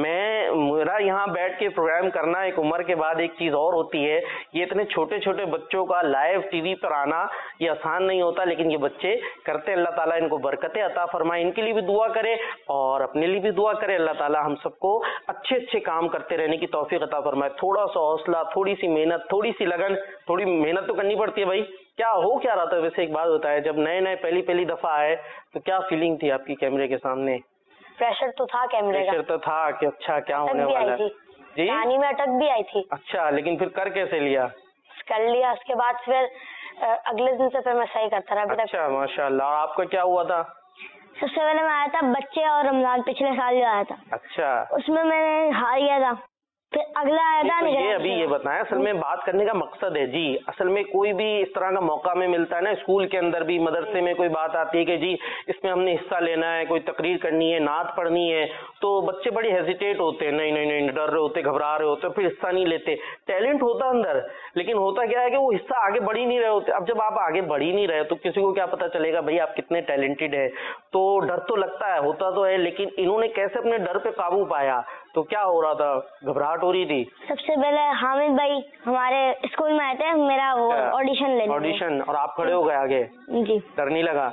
میرا یہاں بیٹھ کے پروگرام کرنا ایک عمر کے بعد ایک چیز اور ہوتی ہے. یہ اتنے چھوٹے چھوٹے بچوں کا لائیو ٹی وی پر آنا یہ آسان نہیں ہوتا, لیکن یہ بچے کرتے. اللہ تعالیٰ ان کو برکتیں عطا فرمائے. ان کے لیے بھی دعا کرے اور اپنے لیے بھی دعا کرے. اللہ تعالیٰ ہم سب کو اچھے اچھے کام کرتے رہنے کی توفیق عطا فرمائے. تھوڑا سا حوصلہ, تھوڑی سی محنت, تھوڑی سی لگن, تھوڑی محنت تو کرنی پڑتی ہے بھائی. کیا ہو کیا رہا تھا ویسے ایک بات بتائے, جب نئے پہلی دفعہ آئے تو کیا فیلنگ تھی آپ کی کیمرے کے سامنے؟ پریشر تو تھا کیمرے کا. پریشر تو تھا کہ اچھا کیا ہونے والا ہے. جی پانی میں اٹک بھی آئی تھی. اچھا, لیکن پھر کر کیسے لیا؟ کر لیا. اس کے بعد پھر اگلے دن سے پھر میں صحیح کرتا رہا. اچھا ماشاء اللہ. اور آپ کا کیا ہوا تھا؟ سب سے پہلے میں آیا تھا بچے اور رمضان, پچھلے سال جو آیا تھا. اچھا, اس میں نے ہار گیا تھا. پھر اگلا آیا تھا. یہ ابھی یہ بتائیں اصل میں بات کرنے کا مقصد ہے. جی اصل میں کوئی بھی اس طرح کا موقع میں ملتا ہے نا, اسکول کے اندر بھی, مدرسے میں کوئی بات آتی ہے کہ جی اس میں ہم نے حصہ لینا ہے, کوئی تقریر کرنی ہے, نعت پڑھنی ہے, تو بچے بڑی ہیزیٹیٹ ہوتے ہیں. نہیں ڈر رہے ہوتے, گھبرا رہے ہوتے, پھر حصہ نہیں لیتے. ٹیلنٹ ہوتا اندر, لیکن ہوتا کیا ہے کہ وہ حصہ آگے بڑھ ہی نہیں رہے ہوتے. اب جب آپ آگے بڑھ ہی نہیں رہے تو کسی کو کیا پتا چلے گا بھائی آپ کتنے ٹیلنٹڈ ہے. تو ڈر تو لگتا ہے, ہوتا تو ہے, لیکن انہوں نے کیسے اپنے ڈر پہ قابو پایا؟ تو کیا ہو رہا تھا, گھبراہٹ ہو رہی تھی؟ سب سے پہلے حامد بھائی ہمارے اسکول میں آئے تھے میرا وہ آڈیشن لینے. آڈیشن, اور آپ کھڑے ہو گئے آگے؟ جی. ڈر نہیں لگا؟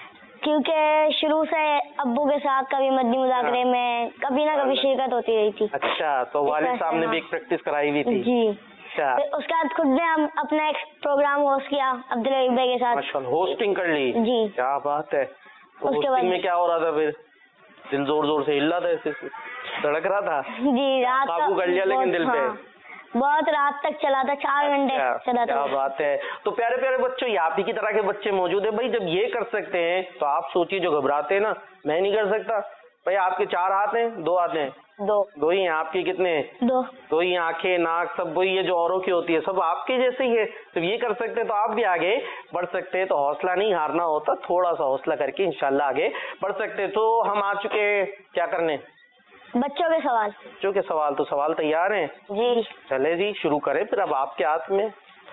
کیونکہ شروع سے ابو کے ساتھ کبھی مدنی مذاکرے میں کبھی نہ کبھی شرکت ہوتی رہی تھی. اچھا, تو والد صاحب نے بھی ایک پریکٹس کرائی ہوئی تھی؟ جی. اچھا, اس کے بعد خود نے ہم اپنا ایک پروگرام ہوسٹ کیا عبدالعزیز بھائی کے ساتھ. ماشاء اللہ, ہوسٹنگ کر لی؟ جی. کیا بات ہے. تو ہوسٹنگ میں کیا ہو رہا تھا پھر؟ دل زور زور سے ہل رہا تھا, ایسے دھڑک رہا تھا؟ جی, رات قابو کر لیا لیکن دل پہ بہت رات تک چلا تھا, 4 گھنٹے چلا تھا. کیا بات ہے. تو پیارے پیارے بچوں, یہ آپ ہی کی طرح کے بچے موجود ہیں بھائی. جب یہ کر سکتے ہیں تو آپ سوچیے جو گھبراتے ہیں نا, میں نہیں کر سکتا بھائی. آپ کے 4 ہاتھ ہیں, 2 ہاتھ ہیں؟ 2 ہی ہیں. آپ کے کتنے ہیں؟ 2 ہی. آنکھیں, ناک سب وہی ہے جو اوروں کی ہوتی ہے, سب آپ کے جیسے ہی ہے. تو یہ کر سکتے تو آپ بھی آگے بڑھ سکتے. تو حوصلہ نہیں ہارنا ہوتا, تھوڑا سا حوصلہ کر کے انشاءاللہ آگے بڑھ سکتے. تو ہم آ چکے کیا کرنے, بچوں کے سوال. بچوں کے سوال. تو سوال تیار ہیں؟ جی. چلے جی شروع کریں پھر. اب آپ کے ہاتھ میں.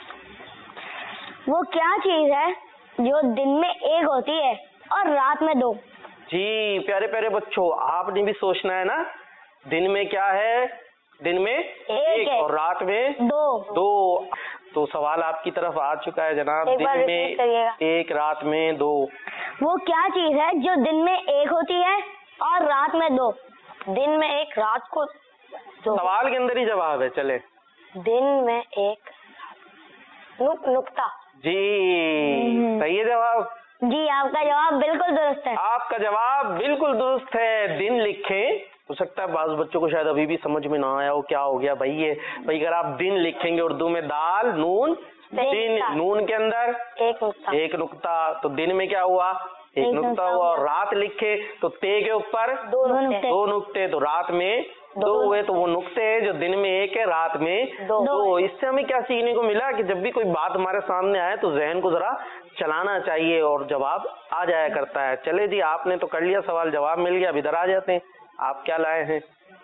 وہ کیا چیز ہے جو دن میں 1 ہوتی ہے اور رات میں 2؟ جی پیارے پیارے بچوں, آپ نے بھی سوچنا ہے نا. دن میں کیا ہے؟ دن میں 1 اور رات میں 2. تو سوال آپ کی طرف آ چکا ہے جناب. دن میں 1, رات میں 2. وہ کیا چیز ہے جو دن میں 1 ہوتی ہے اور رات میں 2؟ دن میں 1, رات کو 2. سوال کے اندر ہی جواب ہے. چلے, دن میں 1, نقطہ. جی صحیح ہے جواب. جی, آپ کا جواب بالکل درست ہے. آپ کا جواب بالکل درست ہے. دن لکھیں. ہو سکتا ہے بعض بچوں کو شاید ابھی بھی سمجھ میں نہ آیا ہو کیا ہو گیا بھائی. یہ بھائی اگر آپ دن لکھیں گے اردو میں دال نون دن, نون کے اندر 1 نقطہ, تو دن میں کیا ہوا؟ 1 نقطہ ہوا. اور رات لکھے تو تے کے اوپر 2 نقطے, تو رات میں 2 ہوئے. تو وہ نقطے ہیں جو دن میں 1 ہے, رات میں 2. اس سے ہمیں کیا سیکھنے کو ملا کہ جب بھی کوئی بات ہمارے سامنے آئے تو ذہن کو ذرا چلانا چاہیے اور جواب آ جایا کرتا ہے. چلے جی, آپ نے تو کر لیا سوال, جواب مل گیا. اب ادھر آ جاتے ہیں, آپ کیا لائے ہیں؟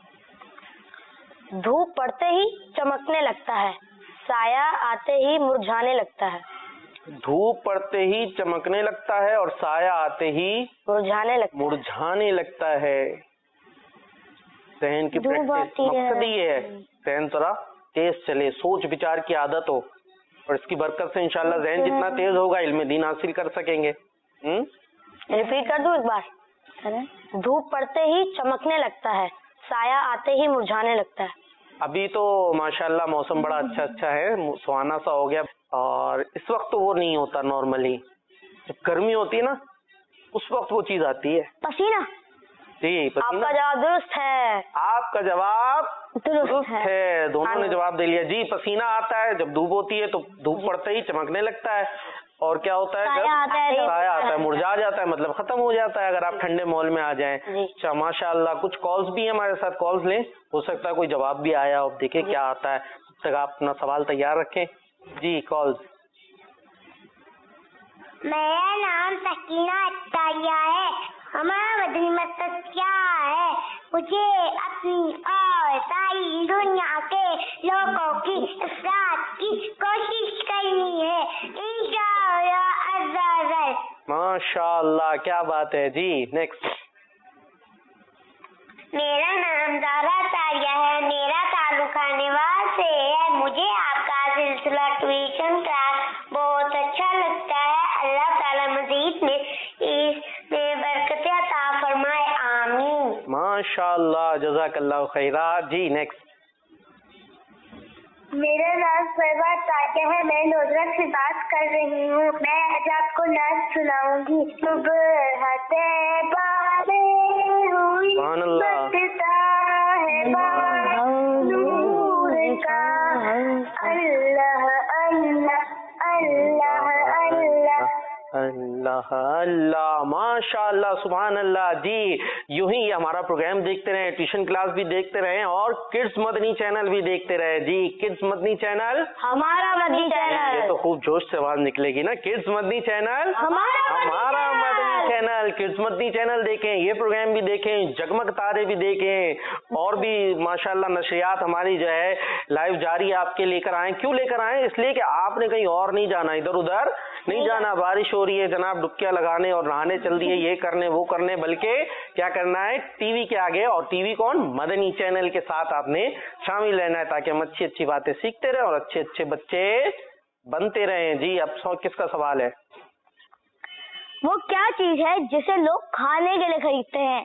دھوپ پڑتے ہی چمکنے لگتا ہے, سایہ آتے ہی مرجھانے لگتا ہے. دھوپ پڑتے ہی چمکنے لگتا ہے اور سایہ آتے ہی مرجھانے لگتا ہے. ذہن کی پریکٹس مقصد یہ ہے, ذہن ذرا تیز چلے, سوچ بچار کی عادت ہو, اور اس کی برکت سے انشاءاللہ ذہن جتنا تیز ہوگا علم دین حاصل کر سکیں گے. ریپیٹ کر دوں ایک بار. دھوپ پڑتے ہی چمکنے لگتا ہے, سایہ آتے ہی مرجھانے لگتا ہے. ابھی تو ماشاءاللہ موسم بڑا اچھا ہے, سہانا سا ہو گیا, اور اس وقت تو وہ نہیں ہوتا. نارملی جب گرمی ہوتی ہے نا اس وقت وہ چیز آتی ہے, پسینہ. جی آپ کا جواب درست ہے. آپ کا جواب درست ہے. دونوں نے جواب دے لیا. جی, پسینہ آتا ہے جب دھوپ ہوتی ہے تو دھوپ پڑتے ہی چمکنے لگتا ہے, اور کیا ہوتا ہے جب سایہ آتا ہے مرجھا جاتا ہے, مطلب ختم ہو جاتا ہے اگر آپ ٹھنڈے ماحول میں آ جائیں. اچھا ماشاء اللہ, کچھ کالز بھی ہیں ہمارے ساتھ, کالز لیں, ہو سکتا ہے کوئی جواب بھی آیا. اب دیکھیں کیا آتا ہے, تب تک آپ اپنا سوال تیار رکھیں. جی کالز. میرا نام سکینہ اطاریہ ہے. ہمارا مدنی مقصد کیا ہے؟ मुझे अपनी और सारी दुनिया के लोगों की इफरात की कोशिश करनी है इंशाअल्लाह अज़्ज़ा। माशाअल्लाह, क्या बात है जी। नेक्स्ट। मेरा नाम ज़ारा सारिया है, मेरा ताल्लुक खानेवाल से है। मुझे आपका सिलसिला ट्यूशन क्लास बहुत अच्छा लगता है। अल्लाह ताला मज़ीद में इसमें बरकतें अता फरमाए, आमीन। माशाअल्लाह, जज़ाकल्लाह खैरा जी। नेक्स्ट। मेरा नाम सरवा ताजा है, मैं नोजरत से बात कर रही हूँ। मैं आज आपको नाच सुनाऊंगी। सुबह तैबा में हुई बरसता है बादल नूर का, अल्लाह अल्लाह अल्लाह अल्लाह अल्लाह अल्लाह, माशाअल्लाह, सुभान अल्लाह जी। यूं ही हमारा प्रोग्राम देखते रहें, ट्यूशन क्लास भी देखते रहें और किड्स मदनी चैनल भी देखते रहें जी। किड्स मदनी चैनल हमारा मदनी ये चैनल, तो खूब जोश से आवाज निकलेगी ना। किड्स मदनी चैनल हमारा Madani channel. Kids Madani channel देखें, ये प्रोग्राम भी देखें, जगमग तारे भी देखें और भी माशाअल्लाह नशरियात हमारी जो है लाइव जारी आपके लेकर आए। क्यों लेकर आए? इसलिए कि आपने कहीं और नहीं जाना, इधर उधर नहीं जाना। बारिश हो रही है जनाब, डुबकियां लगाने और नहाने चल दिए, ये करने वो करने, बल्कि क्या करना है, टीवी के आगे। और टीवी कौन? मदनी चैनल के साथ आपने शामिल रहना है ताकि हम अच्छी अच्छी बातें सीखते रहे और अच्छे अच्छे बच्चे बनते रहे जी। अब किसका सवाल है? वो क्या चीज है जिसे लोग खाने के लिए खरीदते हैं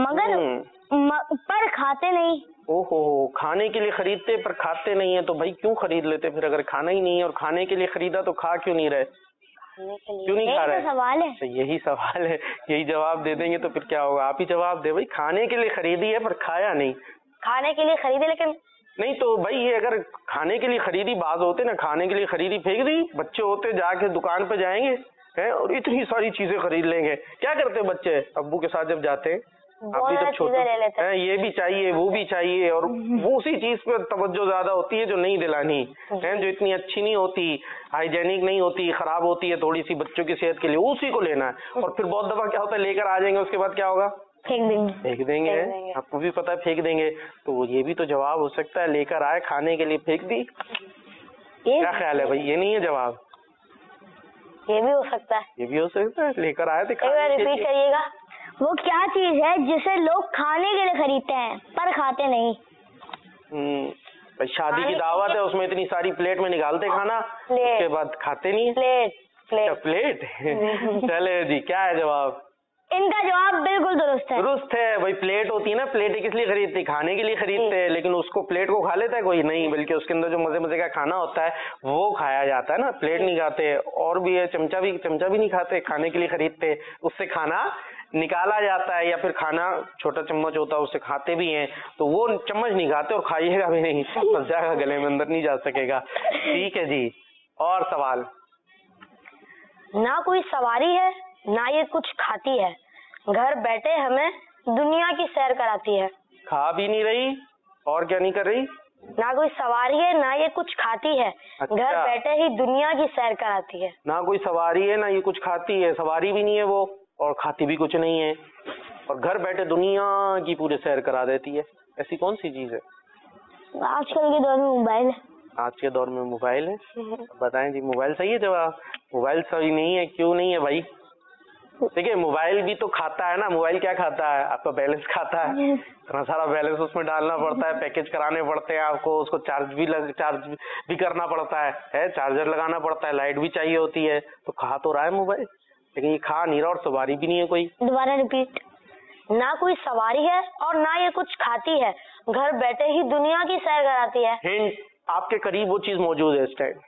मगर पर खाते नहीं? ओहो, खाने के लिए खरीदते पर खाते नहीं है, तो भाई क्यों खरीद लेते फिर? अगर खाना ही नहीं है और खाने के लिए खरीदा तो खा क्यों नहीं रहे? क्यों नहीं खा रहे? सवाल है, तो यही सवाल है, यही जवाब दे देंगे तो फिर क्या होगा? आप ही जवाब दे भाई। खाने के लिए खरीदी है पर खाया नहीं। खाने के लिए खरीदे लेकिन नहीं तो भाई ये अगर खाने के लिए खरीदी, बाज होते ना, खाने के लिए खरीदी फेंक दी, बच्चे होते जाके दुकान पे जाएंगे हैं और इतनी सारी चीजें खरीद लेंगे। क्या करते बच्चे अब्बू के साथ जब जाते हैं? अभी तो छोटे हैं, ये भी चाहिए वो भी चाहिए और वो उसी चीज पे तवज्जो ज्यादा होती है जो नहीं दिलानी है, जो इतनी अच्छी नहीं होती, हाइजेनिक नहीं होती, खराब होती है थोड़ी सी बच्चों की सेहत के लिए, उसी को लेना है। और फिर बहुत दफा क्या होता है, लेकर आ जाएंगे, उसके बाद क्या होगा? फेंक देंगे। आपको भी पता है फेंक देंगे। तो ये भी तो जवाब हो सकता है, लेकर आए खाने के लिए फेंक दी। क्या ख्याल है भाई? ये नहीं है जवाब? ये भी हो सकता है, ये भी हो सकता है, लेकर आए थे। रिपीट करिएगा। वो क्या चीज है जिसे लोग खाने के लिए खरीदते हैं पर खाते नहीं? भाई शादी की दावत है, उसमें इतनी सारी प्लेट में निकालते खाना, उसके बाद खाते नहीं। प्लेट चले जी, क्या है जवाब? इनका जवाब बिल्कुल दुरुस्त है भाई। प्लेट होती है ना, प्लेट किस लिए खरीदते? खाने के लिए खरीदते हैं, लेकिन उसको प्लेट को खा लेता है कोई? नहीं, बल्कि उसके अंदर जो मजे मजे का खाना होता है वो खाया जाता है ना, प्लेट नहीं खाते। और भी है, चमचा भी नहीं खाते, खाने के लिए खरीदते, उससे खाना निकाला जाता है, या फिर खाना छोटा चम्मच होता है उससे खाते भी हैं, तो वो चम्मच नहीं खाते और खाइएगा भी नहीं, फंस जाएगा गले में, अंदर नहीं जा सकेगा। ठीक है जी, और सवाल? ना कोई सवारी है ना ये कुछ खाती है, घर बैठे हमें दुनिया की सैर कराती है। खा भी नहीं रही और क्या नहीं कर रही? ना कोई सवारी है ना ये कुछ खाती है, अच्छा। घर बैठे ही दुनिया की सैर कराती है। ना कोई सवारी है ना ये कुछ खाती है, सवारी भी नहीं है वो और खाती भी कुछ नहीं है, और घर बैठे दुनिया की पूरी सैर करा देती है। ऐसी कौन सी चीज है? आजकल के दौर में मोबाइल है। आज के दौर में मोबाइल है? बताएं जी, मोबाइल सही है जवाब? मोबाइल सही नहीं है, क्यों नहीं है भाई? देखिए मोबाइल भी तो खाता है ना। मोबाइल क्या खाता है? आपका बैलेंस खाता है, इतना सारा बैलेंस उसमें डालना पड़ता है, पैकेज कराने पड़ते हैं आपको, उसको चार्ज भी करना पड़ता है, चार्जर लगाना पड़ता है, लाइट भी चाहिए होती है, तो खा तो रहा है मोबाइल, लेकिन ये खा नहीं रहा और सवारी भी नहीं है कोई। दोबारा रिपीट। ना कोई सवारी है और ना ये कुछ खाती है, घर बैठे ही दुनिया की सैर कराती है। हिंट, आपके करीब वो चीज मौजूद है इस टाइम।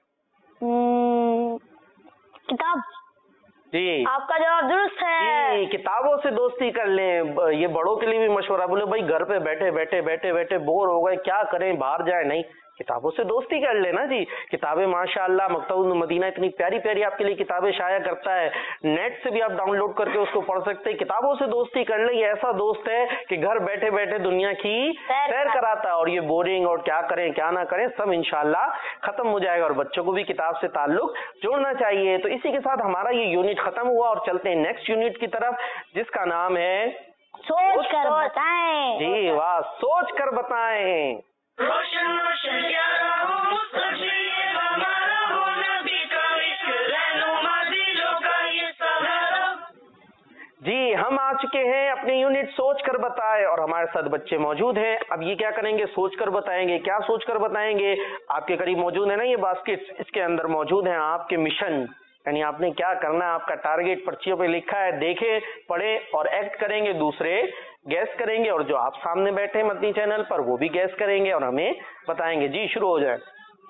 किताब। जी, आपका जवाब दुरुस्त है। किताबों से दोस्ती कर लें, ये बड़ों के लिए भी मशवरा। बोले भाई घर पे बैठे बोर हो गए, क्या करें, बाहर जाए, नहीं, किताबों से दोस्ती कर लेना जी। किताबें माशाअल्लाह मकतबुल मदीना इतनी प्यारी प्यारी आपके लिए किताबें शाया करता है, नेट से भी आप डाउनलोड करके उसको पढ़ सकते हैं। किताबों से दोस्ती कर ले, ये ऐसा दोस्त है कि घर बैठे बैठे दुनिया की सैर कराता है, और ये बोरिंग और क्या करें क्या ना करें सब इंशाअल्लाह खत्म हो जाएगा, और बच्चों को भी किताब से ताल्लुक जोड़ना चाहिए। तो इसी के साथ हमारा ये यूनिट खत्म हुआ और चलते हैं नेक्स्ट यूनिट की तरफ, जिसका नाम है सोच कर बताएं। जी वाह, सोच कर बताएं। रोशन रोशन प्यारा हो मुस्तफी ये हमारा हो, नबी का इश्क रहनुमा दिलों का ये सहारा। जी, हम आ चुके हैं अपने यूनिट सोच कर बताए और हमारे साथ बच्चे मौजूद हैं। अब ये क्या करेंगे, सोच कर बताएंगे। क्या सोच कर बताएंगे? आपके करीब मौजूद है ना ये बास्केट, इसके अंदर मौजूद है आपके मिशन, यानी आपने क्या करना है, आपका टारगेट पर्चियों पे लिखा है। देखें, पढ़ें और एक्ट करेंगे, दूसरे गैस करेंगे और जो आप सामने बैठे हैं मदनी चैनल पर वो भी गैस करेंगे और हमें बताएंगे। जी शुरू हो जाए।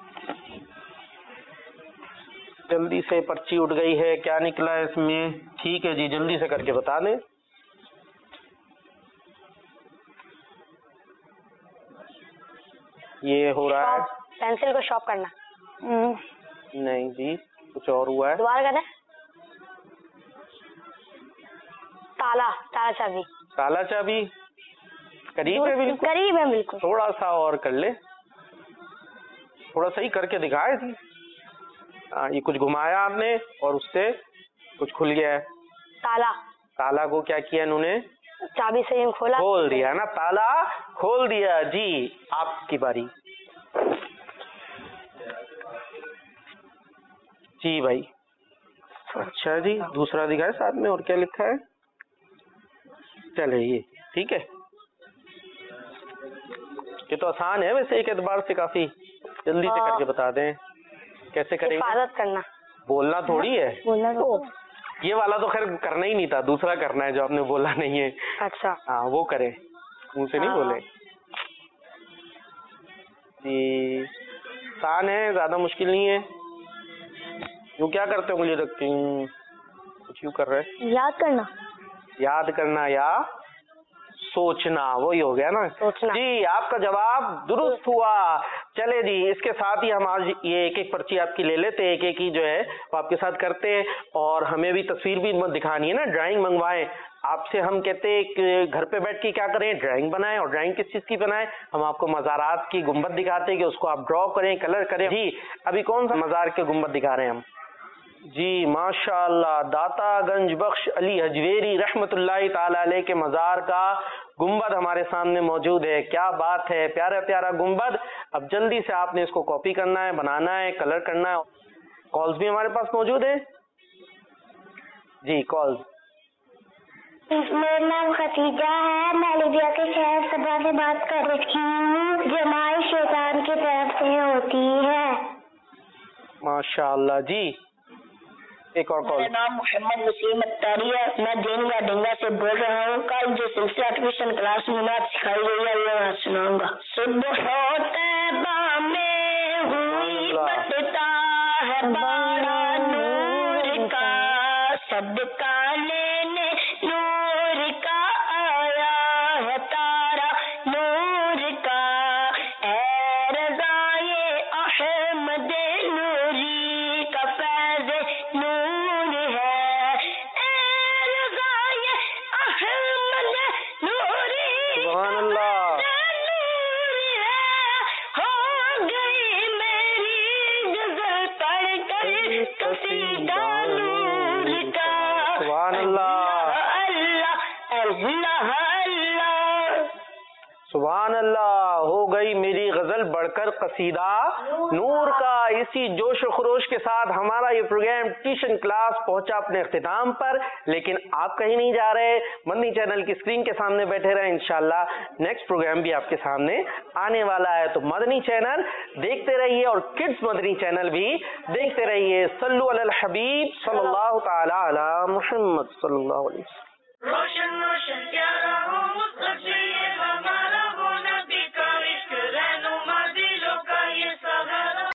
जल्दी से, पर्ची उठ गई है, क्या निकला है इसमें? ठीक है जी, जल्दी से करके बता दें। ये हो रहा है पेंसिल को शॉर्प करना। नहीं जी, कुछ और हुआ है। दोबारा करना। ताला, ताला चाबी। ताला चाबी करीब है, बिल्कुल करीब है, बिल्कुल। थोड़ा सा और कर ले, थोड़ा सही करके दिखाए थी। ये कुछ घुमाया आपने और उससे कुछ खुल गया है। ताला, ताला को क्या किया इन्होंने? चाबी से यूं खोला, खोल दिया ना, ताला खोल दिया। जी आपकी बारी। जी भाई, अच्छा जी, दूसरा दिखाए साथ में, और क्या लिखा है? चले ये ठीक है, ये तो आसान है वैसे, एक एतबार से काफी। जल्दी से करके बता दें कैसे करेंगे। हिफाजत करना। बोलना थोड़ी है, बोलना तो ये वाला तो खैर करना ही नहीं था, दूसरा करना है जो आपने बोला नहीं है। अच्छा, हाँ वो करे, मुंह से नहीं बोले। जी आसान है, ज्यादा मुश्किल नहीं है। यूँ क्या करते हो, मुझे रखती हूँ कुछ यूँ कर रहे। याद करना। याद करना या सोचना, वही हो गया ना, सोचना। जी आपका जवाब दुरुस्त हुआ। चले जी, इसके साथ ही हम आज ये एक एक पर्ची आपकी ले लेते हैं, एक एक ही जो है वो आपके साथ करते हैं। और हमें भी तस्वीर भी दिखानी है ना, ड्राइंग मंगवाएं आपसे। हम कहते हैं कि घर पे बैठ के क्या करें, ड्राइंग बनाएं। और ड्राइंग किस चीज की बनाएं? हम आपको मज़ारात की गुंबद दिखाते हैं कि उसको आप ड्रॉ करें, कलर करें। जी अभी कौन सा मज़ार के गुंबद दिखा रहे हैं हम? जी माशाअल्लाह, दातागंज बख्श अली हजवेरी रहमतुल्लाहि ताला अलैह के मज़ार का गुंबद हमारे सामने मौजूद है। क्या बात है, प्यारा प्यारा गुंबद। अब जल्दी से आपने इसको कॉपी करना है, बनाना है, कलर करना है। कॉल्स भी हमारे पास मौजूद है। जी कॉल्स। मेरा नाम खतीजा है, मैं लीबिया के शहर सबा से बात कर रही हूँ। जमाई शैतान की तरफ से होती है। माशाअल्लाह जी, एक और कॉल। मेरा नाम मोहम्मद वसीम अत्तारी है, मैं डेंगा डेंगा से बोल रहा हूँ। कल जो सिलसिला ट्यूशन क्लास में मैथ सिखाई गई है वो मैं सुनाऊंगा। सुबह तैबा में हुई बटता है बाड़ा नूर का, सबका लेने नूर का आया है तारा नूर का। ऐ रज़ाए अहमद नूरी का फैज़ नूर है, ऐ रज़ाए अहमद नूरी सुभान अल्लाह। नूर है। हो गई मेरी गज़ल पढ़कर कसीदा नूर का। सुभान अल्लाह, अल्लाह अल्लाह अल्लाह। सुभान अल्लाह। हो गई मेरी गजल बढ़कर कसीदा नूर का। इसी जोश और खरोश के साथ हमारा ये प्रोग्राम ट्यूशन क्लास पहुंचा अपने इख्तिताम पर, लेकिन आप कहीं नहीं जा रहे, मदनी चैनल की स्क्रीन के सामने बैठे रहे। इंशाल्लाह नेक्स्ट प्रोग्राम भी आपके सामने आने वाला है, तो मदनी चैनल देखते रहिए और किड्स मदनी चैनल भी देखते रहिए। सल्लु अलल हबीब सल्लल्लाहु ताला अला मुहम्मद सल्लल्लाहु अलैहि वसल्लम। रोशन रोशन प्यारा हो